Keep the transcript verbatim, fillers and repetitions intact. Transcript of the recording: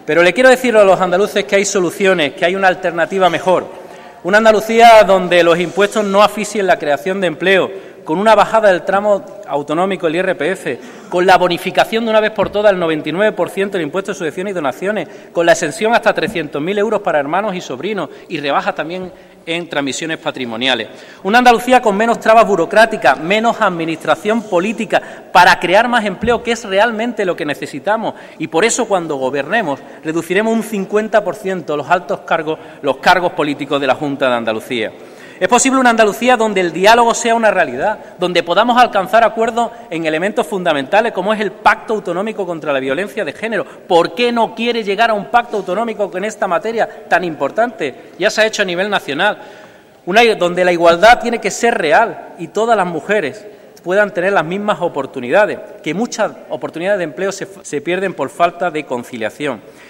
Pero le quiero decir a los andaluces que hay soluciones, que hay una alternativa mejor. Una Andalucía donde los impuestos no asfixien la creación de empleo, con una bajada del tramo autonómico del I R P F, con la bonificación de una vez por todas del noventa y nueve por ciento del impuesto de sucesiones y donaciones, con la exención hasta trescientos mil euros para hermanos y sobrinos y rebajas también en transmisiones patrimoniales. Una Andalucía con menos trabas burocráticas, menos administración política, para crear más empleo, que es realmente lo que necesitamos. Y por eso, cuando gobernemos, reduciremos un cincuenta por ciento los altos cargos, los cargos políticos de la Junta de Andalucía. Es posible una Andalucía donde el diálogo sea una realidad, donde podamos alcanzar acuerdos en elementos fundamentales como es el Pacto Autonómico contra la Violencia de Género. ¿Por qué no quiere llegar a un pacto autonómico en esta materia tan importante? Ya se ha hecho a nivel nacional. Una donde la igualdad tiene que ser real y todas las mujeres puedan tener las mismas oportunidades, que muchas oportunidades de empleo se, se pierden por falta de conciliación.